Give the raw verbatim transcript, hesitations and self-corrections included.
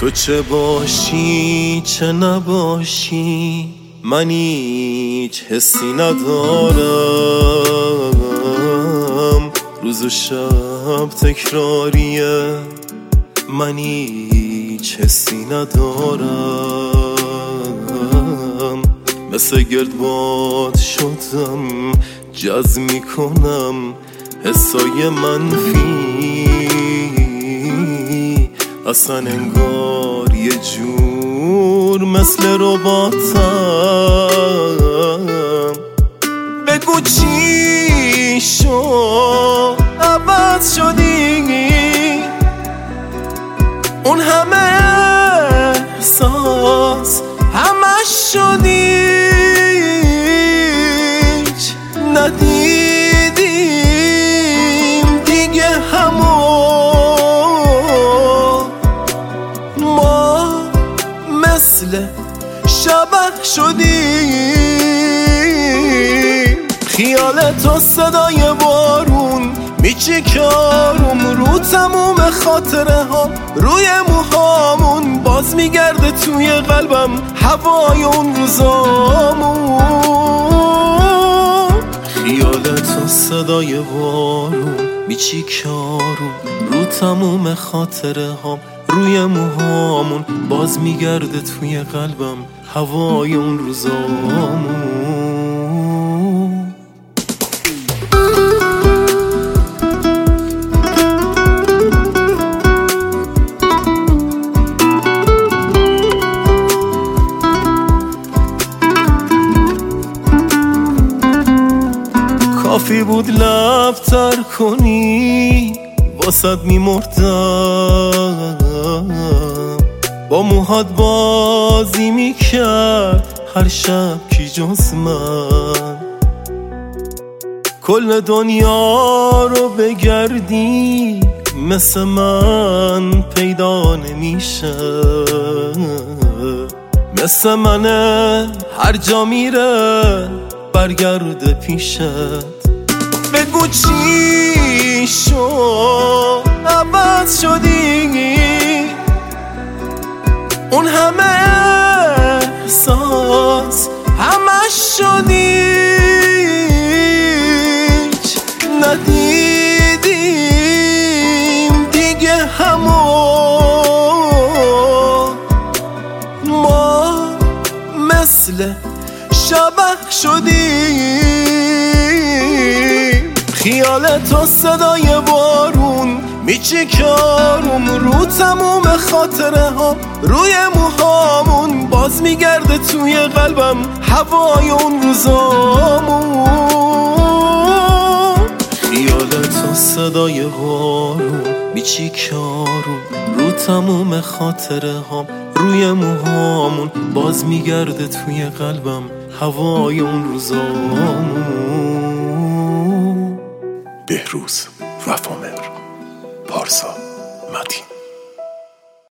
تو چه باشی چه نباشی من هیچ حسی ندارم، روز و شب تکراریه من هیچ حسی ندارم، مثل گردباد شدم جذب میکنم حسای منفی، اصلا انگار یه جور مثل رباتم. بگو چی شد عوض شدی، اون همه احساس همش شدی، ندیدیم دیگه همو ما مثل شبح شدیم. خیال تو صدای بارون میچیکارم رو تموم خاطره ها، روی موهامون باز میگرده توی قلبم هوای اون روزامون. خیال تو صدای بارون میچیکارم رو تموم خاطره ها، روی موهامون باز میگرده توی قلبم هوای اون روزامون. کافی بود لب تر کنی واسد میمردم، با موهات بازی میکرد هر شب کی جز من، کل دنیا رو بگردی مثل من پیدا نمیشه، مثل منه هر جا میره برگرده پیشت. بگو چی شد عوض شدی، اون همه احساس همش شدی، ندیدیم دیگه همو ما مثل شبح شدیم. خیال تو صدای بارون میچیکارم رو تموم خاطره ها، روی موهامون باز میگرده توی قلبم هوای اون روزامون. خیال تو صدای بارون میچیکارم رو تموم خاطره ها، روی موهامون باز میگرده توی قلبم هوای اون روزامون. بهروز وفامر، پارسا متین.